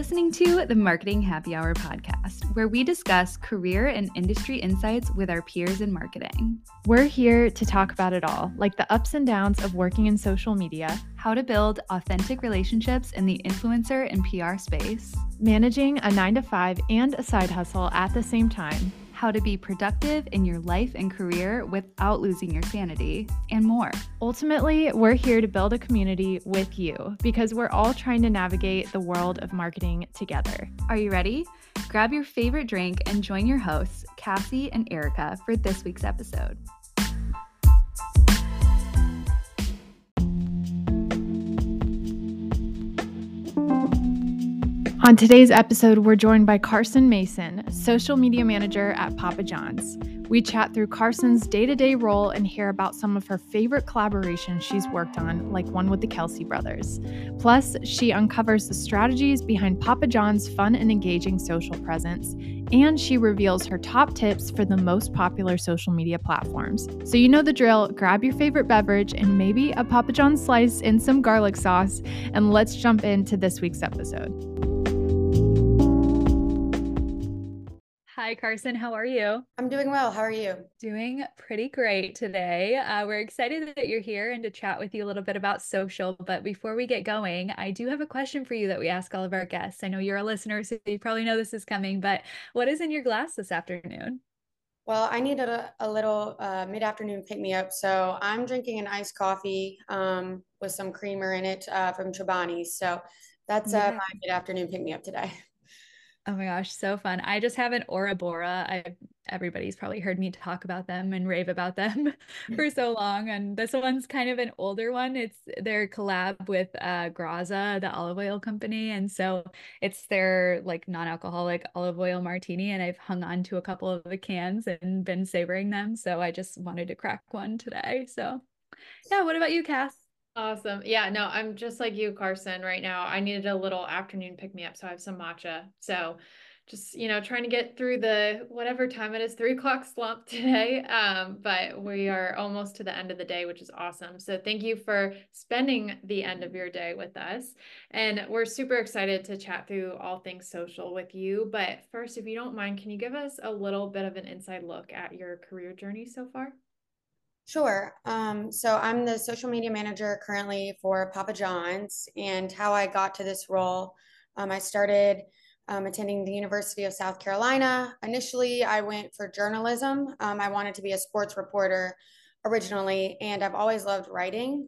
listening to the Marketing Happy Hour podcast, where we discuss career and industry insights with our peers in marketing. We're here to talk about it all, like the ups and downs of working in social media, how to build authentic relationships in the influencer and PR space, managing a 9-to-5 and a side hustle at the same time, how to be productive in your life and career without losing your sanity, and more. Ultimately, we're here to build a community with you because we're all trying to navigate the world of marketing together. Are you ready? Grab your favorite drink and join your hosts, Cassie and Erica, for this week's episode. On today's episode, we're joined by Carson Mason, social media manager at Papa John's. We chat through Carson's day-to-day role and hear about some of her favorite collaborations she's worked on, like one with the Kelsey brothers. Plus, she uncovers the strategies behind Papa John's fun and engaging social presence, and she reveals her top tips for the most popular social media platforms. So you know the drill, grab your favorite beverage and maybe a Papa John's slice and some garlic sauce, and let's jump into this week's episode. Hi, Carson. How are you? I'm doing well. How are you? Doing pretty great today. We're excited that you're here and to chat with you a little bit about social. But before we get going, I do have a question for you that we ask all of our guests. I know you're a listener, so you probably know this is coming, but what is in your glass this afternoon? Well, I needed a little mid-afternoon pick-me-up, so I'm drinking an iced coffee with some creamer in it from Chobani. So that's my mid-afternoon pick-me-up today. Oh my gosh, so fun. I just have an Ora Bora. Everybody's probably heard me talk about them and rave about them for so long. And this one's kind of an older one. It's their collab with Graza, the olive oil company. And so it's their like non-alcoholic olive oil martini. And I've hung on to a couple of the cans and been savoring them. So I just wanted to crack one today. So yeah, what about you, Cass? Awesome. Yeah, no, I'm just like you, Carson, right now. I needed a little afternoon pick me up, so I have some matcha. So just, trying to get through the whatever time it is, 3 o'clock slump today. But we are almost to the end of the day, which is awesome. So thank you for spending the end of your day with us. And we're super excited to chat through all things social with you. But first, if you don't mind, can you give us a little bit of an inside look at your career journey so far? Sure. So I'm the social media manager currently for Papa John's, and how I got to this role, I started attending the University of South Carolina. Initially, I went for journalism. I wanted to be a sports reporter originally, and I've always loved writing.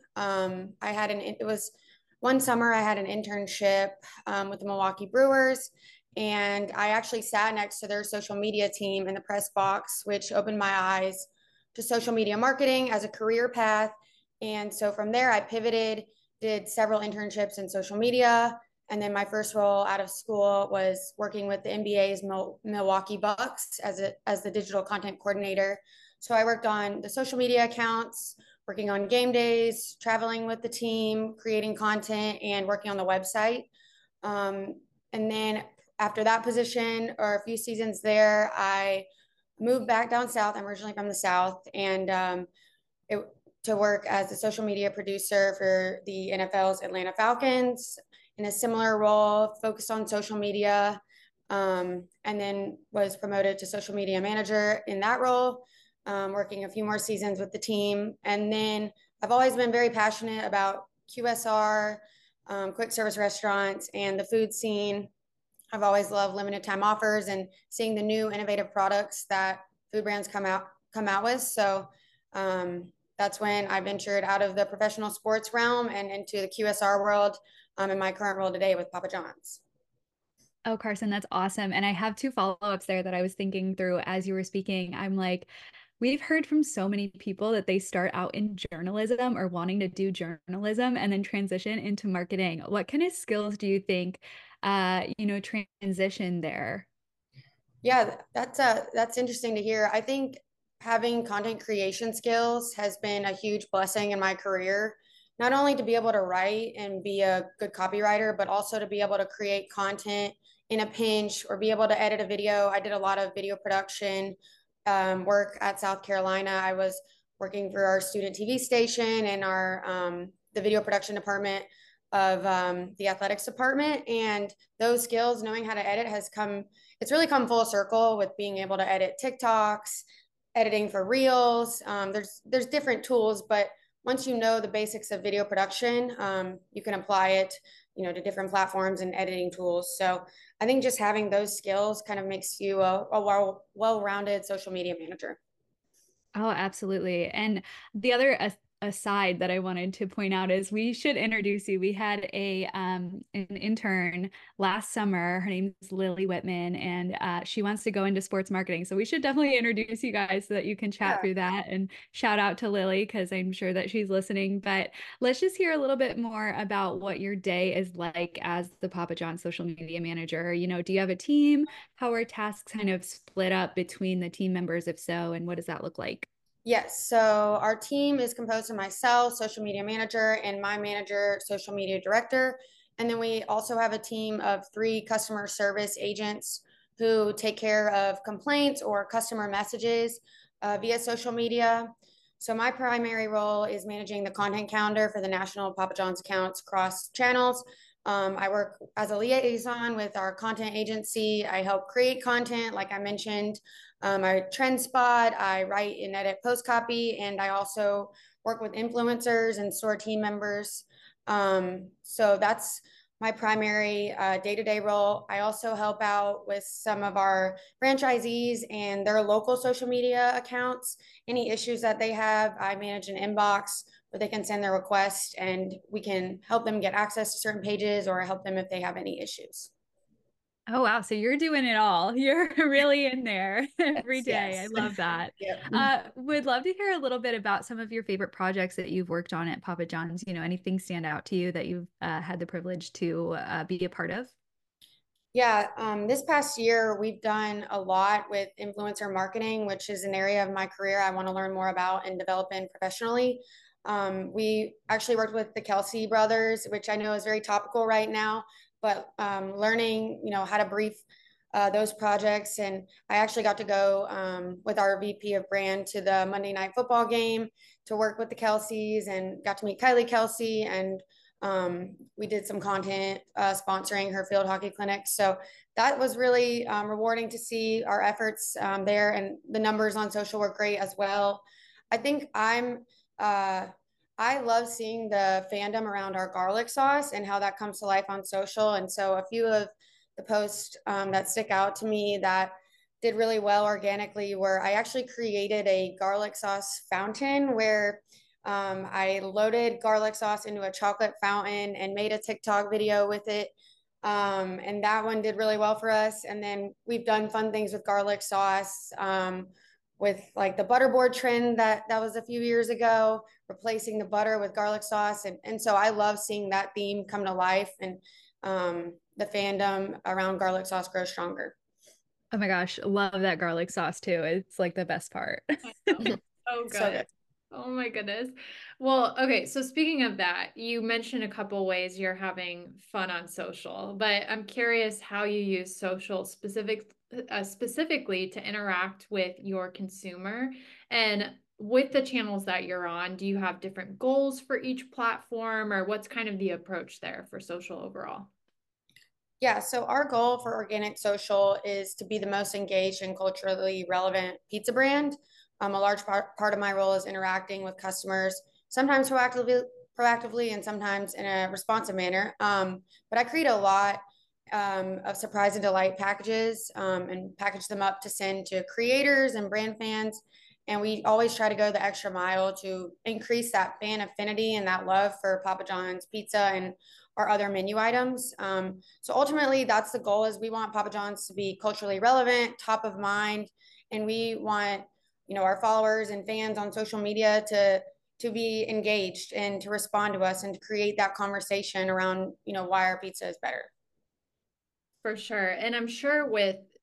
It was one summer I had an internship with the Milwaukee Brewers, and I actually sat next to their social media team in the press box, which opened my eyes to social media marketing as a career path. And so from there, I pivoted, did several internships in social media. And then my first role out of school was working with the NBA's Milwaukee Bucks as the digital content coordinator. So I worked on the social media accounts, working on game days, traveling with the team, creating content, and working on the website. And then after that position, or a few seasons there, I moved back down south. I'm originally from the South, and to work as a social media producer for the NFL's Atlanta Falcons in a similar role, focused on social media, and then was promoted to social media manager in that role, working a few more seasons with the team. And then I've always been very passionate about QSR, quick service restaurants, and the food scene. I've always loved limited time offers and seeing the new innovative products that food brands come out with. So that's when I ventured out of the professional sports realm and into the QSR world in my current role today with Papa John's. Oh, Carson, that's awesome. And I have two follow-ups there that I was thinking through as you were speaking. I'm like, we've heard from so many people that they start out in journalism or wanting to do journalism and then transition into marketing. What kind of skills do you think, transition there? Yeah, that's interesting to hear. I think having content creation skills has been a huge blessing in my career, not only to be able to write and be a good copywriter, but also to be able to create content in a pinch or be able to edit a video. I did a lot of video production work at South Carolina. I was working for our student TV station and our the video production department of the athletics department. And those skills, knowing how to edit, it's really come full circle with being able to edit TikToks, editing for reels. There's different tools, but once you know the basics of video production, you can apply it, to different platforms and editing tools. So I think just having those skills kind of makes you a well-rounded social media manager. Oh, absolutely. And the other aside that I wanted to point out is we should introduce you. We had an intern last summer. Her name's Lily Whitman, and she wants to go into sports marketing. So we should definitely introduce you guys so that you can chat through that. And shout out to Lily because I'm sure that she's listening. But let's just hear a little bit more about what your day is like as the Papa John's social media manager. Do you have a team? How are tasks kind of split up between the team members, if so, and what does that look like? Yes, so our team is composed of myself, social media manager, and my manager, social media director. And then we also have a team of 3 customer service agents who take care of complaints or customer messages via social media. So my primary role is managing the content calendar for the national Papa John's accounts across channels. I work as a liaison with our content agency. I help create content, like I mentioned. I trend spot, I write and edit post copy, and I also work with influencers and store team members. So that's my primary day-to-day role. I also help out with some of our franchisees and their local social media accounts. Any issues that they have, I manage an inbox where they can send their request and we can help them get access to certain pages or help them if they have any issues. Oh, wow. So you're doing it all. You're really in there every day. I Yes. love that. Yep. Would love to hear a little bit about some of your favorite projects that you've worked on at Papa John's. Anything stand out to you that you've had the privilege to be a part of? Yeah, this past year we've done a lot with influencer marketing, which is an area of my career I want to learn more about and develop in professionally. We actually worked with the Kelsey brothers, which I know is very topical right now, but learning, how to brief those projects. And I actually got to go with our VP of brand to the Monday Night Football game to work with the Kelseys and got to meet Kylie Kelsey and we did some content sponsoring her field hockey clinic. So that was really rewarding to see our efforts there, and the numbers on social were great as well. I think I love seeing the fandom around our garlic sauce and how that comes to life on social. And so a few of the posts that stick out to me that did really well organically were I actually created a garlic sauce fountain where I loaded garlic sauce into a chocolate fountain and made a TikTok video with it. And that one did really well for us. And then we've done fun things with garlic sauce, with like the butterboard trend that was a few years ago, replacing the butter with garlic sauce. And so I love seeing that theme come to life and the fandom around garlic sauce grow stronger. Oh my gosh, love that garlic sauce too. It's like the best part. Oh, So good. good. Oh my goodness. Well, okay. So speaking of that, you mentioned a couple ways you're having fun on social, but I'm curious how you use social specifically to interact with your consumer and with the channels that you're on. Do you have different goals for each platform, or what's kind of the approach there for social overall? Yeah, so our goal for Organic Social is to be the most engaged and culturally relevant pizza brand. A large part of my role is interacting with customers, sometimes proactively and sometimes in a responsive manner. But I create a lot of surprise and delight packages and package them up to send to creators and brand fans. And we always try to go the extra mile to increase that fan affinity and that love for Papa John's pizza and our other menu items. So ultimately, that's the goal: is we want Papa John's to be culturally relevant, top of mind, and we want our followers and fans on social media to be engaged and to respond to us and to create that conversation around why our pizza is better. For sure. And I'm sure with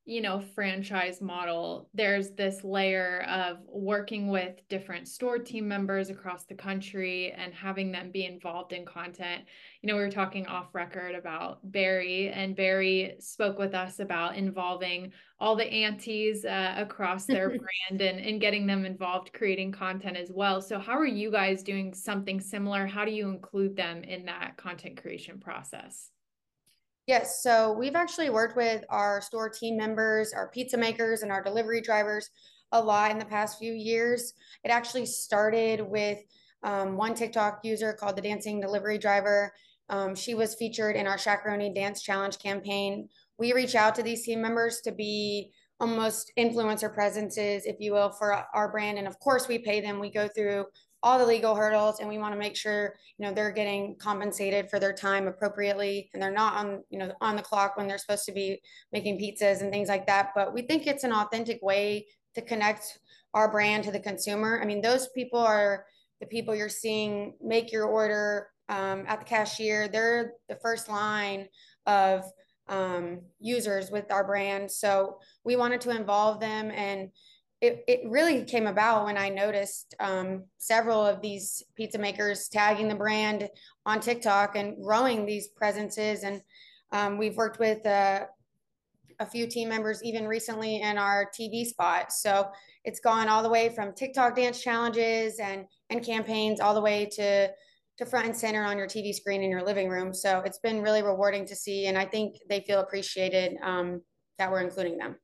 franchise model, there's this layer of working with different store team members across the country and having them be involved in content. We were talking off record about Barry, and Barry spoke with us about involving all the aunties across their brand and getting them involved creating content as well. So how are you guys doing something similar? How do you include them in that content creation process? Yes, so we've actually worked with our store team members, our pizza makers, and our delivery drivers a lot in the past few years. It actually started with one TikTok user called the Dancing Delivery Driver. She was featured in our Shakaroni Dance Challenge campaign. We reach out to these team members to be almost influencer presences, if you will, for our brand. And of course, we pay them. We go through all the legal hurdles, and we want to make sure they're getting compensated for their time appropriately, and they're not on the clock when they're supposed to be making pizzas and things like that. But we think it's an authentic way to connect our brand to the consumer. I mean, those people are the people you're seeing make your order at the cashier. They're the first line of users with our brand, so we wanted to involve them. And it really came about when I noticed several of these pizza makers tagging the brand on TikTok and growing these presences. And we've worked with a few team members even recently in our TV spot. So it's gone all the way from TikTok dance challenges and campaigns all the way to front and center on your TV screen in your living room. So it's been really rewarding to see, and I think they feel appreciated that we're including them.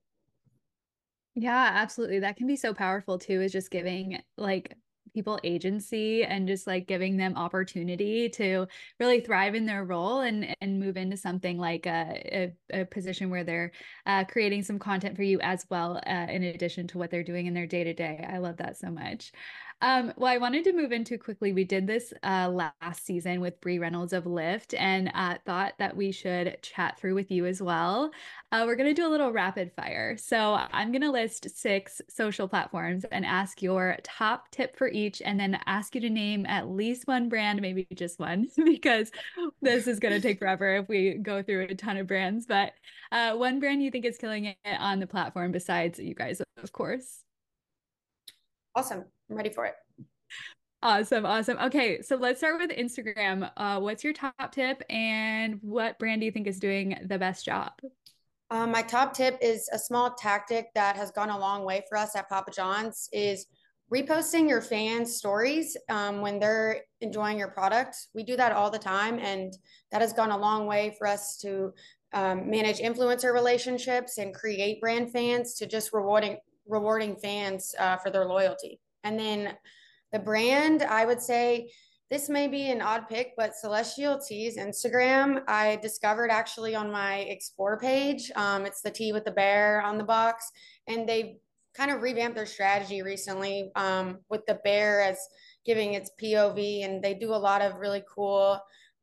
Yeah, absolutely. That can be so powerful too, is just giving like people agency and just like giving them opportunity to really thrive in their role and move into something like a position where they're creating some content for you as well, in addition to what they're doing in their day to day. I love that so much. Well, I wanted to move into quickly. We did this last season with Bree Reynolds of Lyft, and thought that we should chat through with you as well. We're going to do a little rapid fire. So I'm going to list 6 social platforms and ask your top tip for each, and then ask you to name at least one brand, maybe just one, because this is going to take forever if we go through a ton of brands. But one brand you think is killing it on the platform besides you guys, of course. Awesome. I'm ready for it. Awesome. Awesome. Okay. So let's start with Instagram. What's your top tip, and what brand do you think is doing the best job? My top tip is a small tactic that has gone a long way for us at Papa John's, is reposting your fans' stories when they're enjoying your product. We do that all the time, and that has gone a long way for us to manage influencer relationships and create brand fans, to just rewarding fans for their loyalty. And then the brand, I would say, this may be an odd pick, but Celestial Tea's Instagram, I discovered actually on my Explore page. It's the tea with the bear on the box, and they've kind of revamped their strategy recently with the bear as giving its POV, and they do a lot of really cool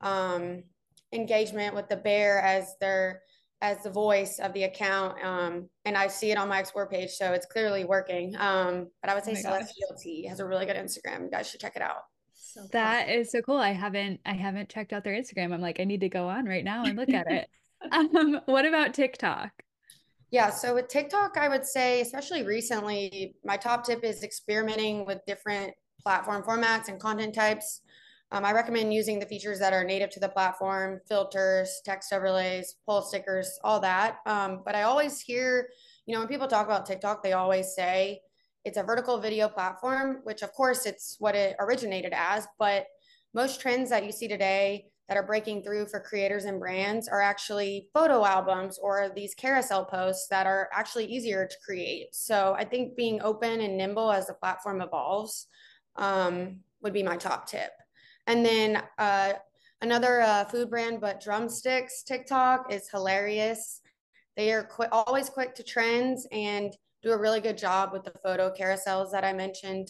engagement with the bear as the voice of the account. And I see it on my Explore page, so it's clearly working. But I would say Celestial Tea has a really good Instagram. You guys should check it out. So that is so cool. I haven't checked out their Instagram. I'm like, I need to go on right now and look at it. What about TikTok? Yeah, so with TikTok, I would say, especially recently, my top tip is experimenting with different platform formats and content types. I recommend using the features that are native to the platform: filters, text overlays, poll stickers, all that. But I always hear, when people talk about TikTok, they always say it's a vertical video platform, which of course it's what it originated as. But most trends that you see today that are breaking through for creators and brands are actually photo albums or these carousel posts that are actually easier to create. So I think being open and nimble as the platform evolves would be my top tip. And then another food brand, but Drumsticks TikTok is hilarious. They are always quick to trends and do a really good job with the photo carousels that I mentioned.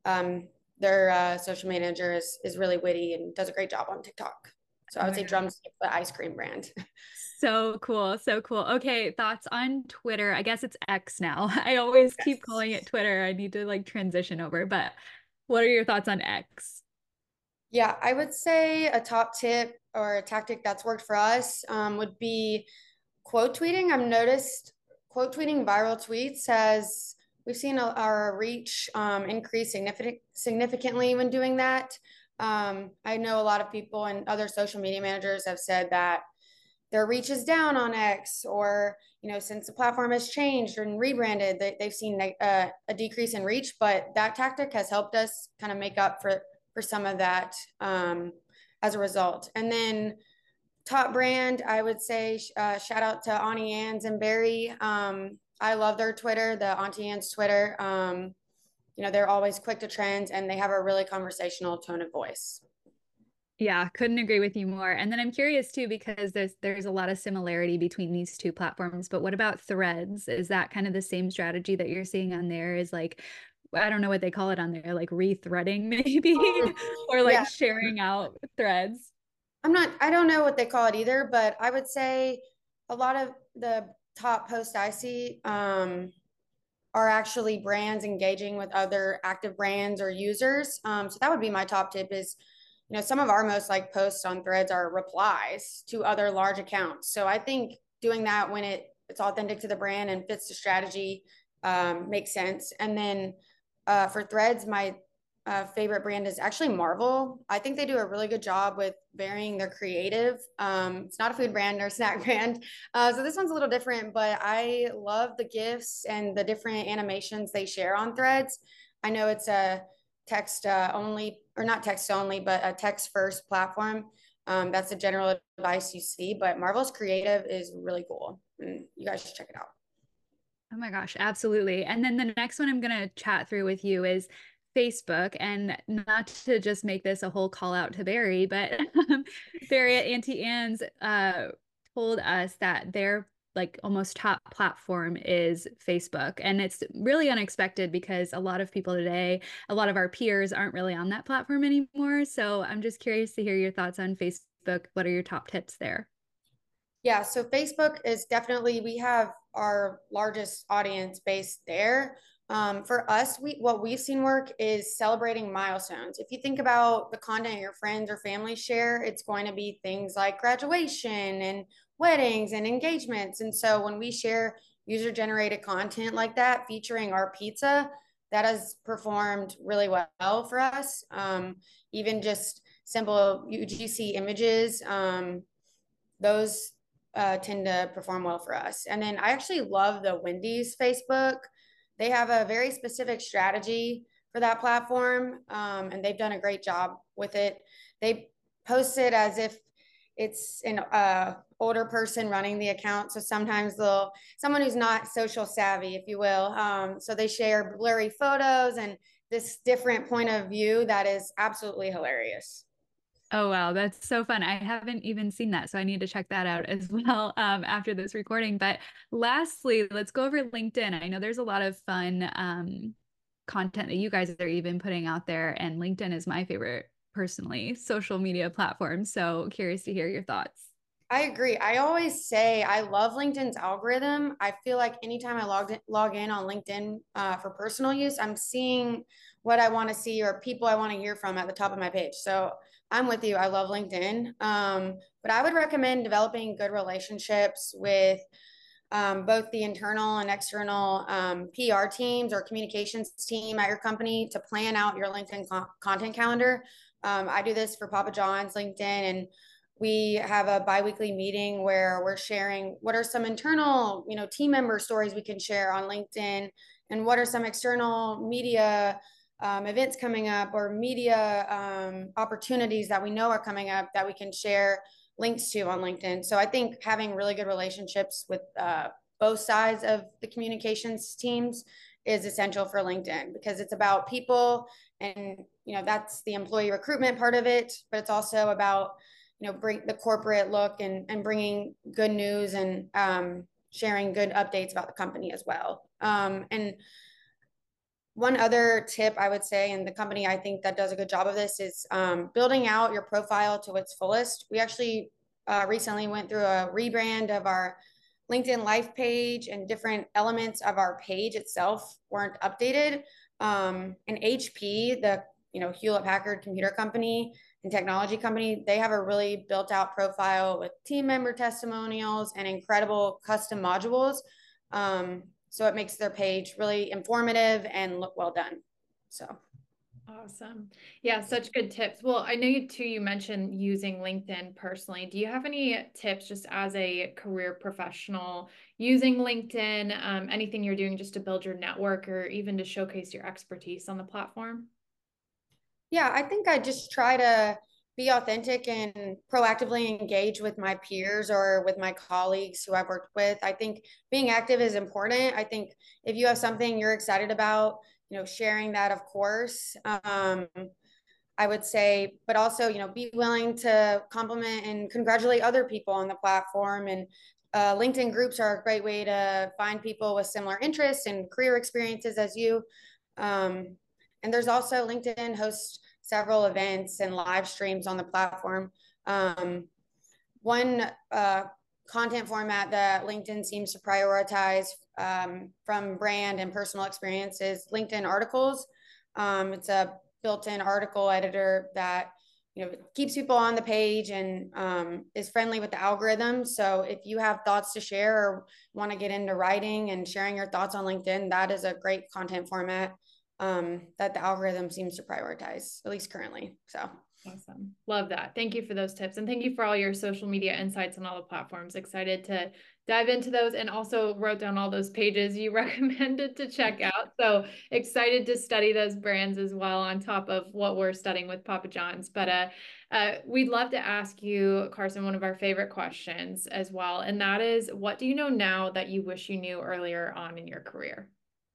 Their social manager is really witty and does a great job on TikTok. So I would say Drumstick, the ice cream brand. So cool. So cool. Okay. Thoughts on Twitter? I guess it's X now. I always keep calling it Twitter. I need to like transition over, but what are your thoughts on X? Yeah, I would say a top tip or a tactic that's worked for us would be quote tweeting. I've noticed quote tweeting viral tweets has, we've seen our reach increase significantly when doing that. I know a lot of people and other social media managers have said that their reach is down on X, or since the platform has changed and rebranded, they've seen a decrease in reach. But that tactic has helped us kind of make up for some of that as a result. And then top brand, I would say shout out to Auntie Anne's and Barry. I love their Twitter, the Auntie Anne's Twitter. They're always quick to trend, and they have a really conversational tone of voice. Yeah, couldn't agree with you more. And then I'm curious too, because there's a lot of similarity between these two platforms, but what about Threads? Is that kind of the same strategy that you're seeing on there? Is like, I don't know what they call it on there, like rethreading maybe, or like Yeah. sharing out threads? I don't know what they call it either, but I would say a lot of the top posts I see are actually brands engaging with other active brands or users. So that would be my top tip is, some of our most like posts on Threads are replies to other large accounts. So I think doing that when it's authentic to the brand and fits the strategy makes sense. And then for Threads, my favorite brand is actually Marvel. I think they do a really good job with varying their creative. It's not a food brand or a snack brand. So this one's a little different, but I love the GIFs and the different animations they share on Threads. I know it's a text only, or not text only, but a text first platform. That's the general advice you see, but Marvel's creative is really cool. And you guys should check it out. Oh my gosh, absolutely. And then the next one I'm going to chat through with you is Facebook. And not to just make this a whole call out to Barry, but Barry at Auntie Anne's told us that their like almost top platform is Facebook. And it's really unexpected because a lot of people today, a lot of our peers aren't really on that platform anymore. So I'm just curious to hear your thoughts on Facebook. What are your top tips there? Yeah, so Facebook is definitely, we have our largest audience base there. For us, what we've seen work is celebrating milestones. If you think about the content your friends or family share, it's going to be things like graduation and weddings and engagements. And so when we share user generated content like that featuring our pizza, that has performed really well for us. Even just simple UGC images, those tend to perform well for us. And then I actually love the Wendy's Facebook. They have a very specific strategy for that platform, and they've done a great job with it. They post it as if it's an older person running the account. So sometimes someone who's not social savvy, if you will. So they share blurry photos and this different point of view that is absolutely hilarious. Oh, wow. That's so fun. I haven't even seen that. So I need to check that out as well after this recording. But lastly, let's go over LinkedIn. I know there's a lot of fun content that you guys are even putting out there. And LinkedIn is my favorite, personally, social media platform. So curious to hear your thoughts. I agree. I always say I love LinkedIn's algorithm. I feel like anytime I log in on LinkedIn for personal use, I'm seeing what I want to see or people I want to hear from at the top of my page. So I'm with you. I love LinkedIn. But I would recommend developing good relationships with both the internal and external PR teams or communications team at your company to plan out your LinkedIn content calendar. I do this for Papa John's LinkedIn, and we have a biweekly meeting where we're sharing what are some internal, team member stories we can share on LinkedIn, and what are some external media events coming up or media opportunities that we know are coming up that we can share links to on LinkedIn. So I think having really good relationships with both sides of the communications teams is essential for LinkedIn because it's about people, and that's the employee recruitment part of it, but it's also about bring the corporate look and bringing good news and sharing good updates about the company as well. And one other tip I would say, and the company I think that does a good job of this, is building out your profile to its fullest. We actually recently went through a rebrand of our LinkedIn Life page, and different elements of our page itself weren't updated. And HP, the Hewlett Packard computer company and technology company, they have a really built out profile with team member testimonials and incredible custom modules. So it makes their page really informative and look well done. So. Awesome. Yeah, such good tips. Well, I know you mentioned using LinkedIn personally. Do you have any tips just as a career professional using LinkedIn, anything you're doing just to build your network or even to showcase your expertise on the platform? Yeah, I think I just try to be authentic and proactively engage with my peers or with my colleagues who I've worked with. I think being active is important. I think if you have something you're excited about, sharing that, of course. I would say, but also, be willing to compliment and congratulate other people on the platform. And LinkedIn groups are a great way to find people with similar interests and career experiences as you. And there's also LinkedIn hosts several events and live streams on the platform. One content format that LinkedIn seems to prioritize from brand and personal experiences, LinkedIn articles. It's a built-in article editor that keeps people on the page and is friendly with the algorithm. So if you have thoughts to share or want to get into writing and sharing your thoughts on LinkedIn, that is a great content format that the algorithm seems to prioritize, at least currently. So awesome. Love that. Thank you for those tips. And thank you for all your social media insights on all the platforms. Excited to dive into those, and also wrote down all those pages you recommended to check out. So excited to study those brands as well on top of what we're studying with Papa John's. But we'd love to ask you, Carson, one of our favorite questions as well. And that is, what do you know now that you wish you knew earlier on in your career?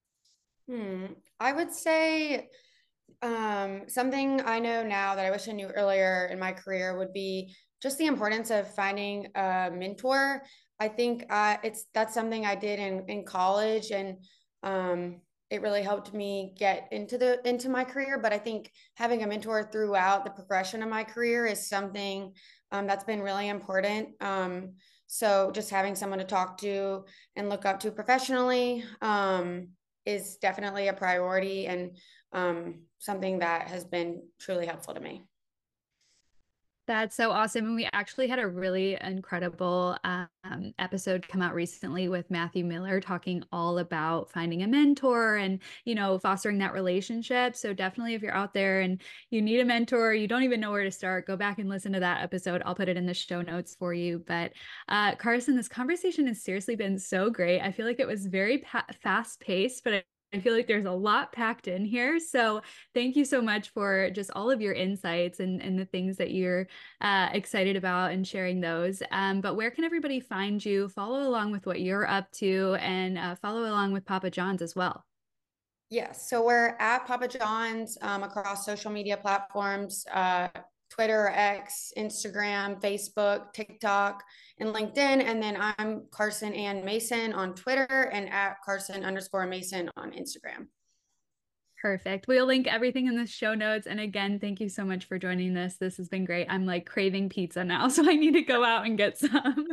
I would say something I know now that I wish I knew earlier in my career would be just the importance of finding a mentor. I think that's something I did in college, and it really helped me get into my career. But I think having a mentor throughout the progression of my career is something that's been really important. So just having someone to talk to and look up to professionally is definitely a priority, and something that has been truly helpful to me. That's so awesome. And we actually had a really incredible episode come out recently with Matthew Miller talking all about finding a mentor and, fostering that relationship. So definitely, if you're out there and you need a mentor, you don't even know where to start, go back and listen to that episode. I'll put it in the show notes for you. But Carson, this conversation has seriously been so great. I feel like it was very fast paced, but I feel like there's a lot packed in here. So thank you so much for just all of your insights and the things that you're excited about and sharing those. But where can everybody find you, follow along with what you're up to, and follow along with Papa John's as well? Yes. So we're at Papa John's across social media platforms, Twitter, X, Instagram, Facebook, TikTok, and LinkedIn. And then I'm Carson Ann Mason on Twitter and at Carson_Mason on Instagram. Perfect. We'll link everything in the show notes. And again, thank you so much for joining this. This has been great. I'm like craving pizza now, so I need to go out and get some.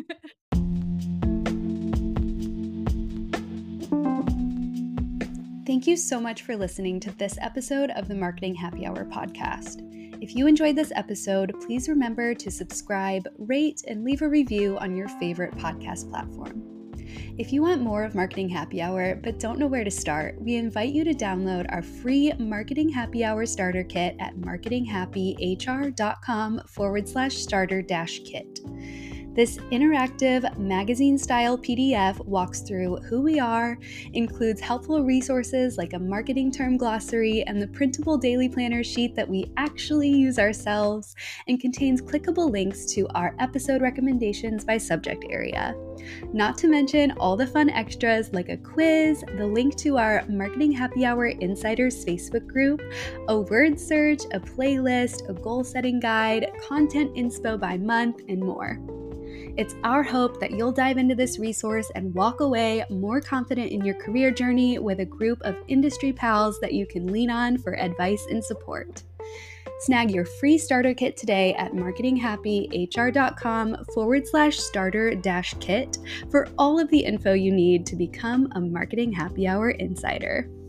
Thank you so much for listening to this episode of the Marketing Happy Hour podcast. If you enjoyed this episode, please remember to subscribe, rate, and leave a review on your favorite podcast platform. If you want more of Marketing Happy Hour but don't know where to start, we invite you to download our free Marketing Happy Hour starter kit at marketinghappyhr.com/starter-kit. This interactive magazine-style PDF walks through who we are, includes helpful resources like a marketing term glossary and the printable daily planner sheet that we actually use ourselves, and contains clickable links to our episode recommendations by subject area. Not to mention all the fun extras like a quiz, the link to our Marketing Happy Hour Insiders Facebook group, a word search, a playlist, a goal-setting guide, content inspo by month, and more. It's our hope that you'll dive into this resource and walk away more confident in your career journey with a group of industry pals that you can lean on for advice and support. Snag your free starter kit today at marketinghappyhr.com/starter-kit for all of the info you need to become a Marketing Happy Hour insider.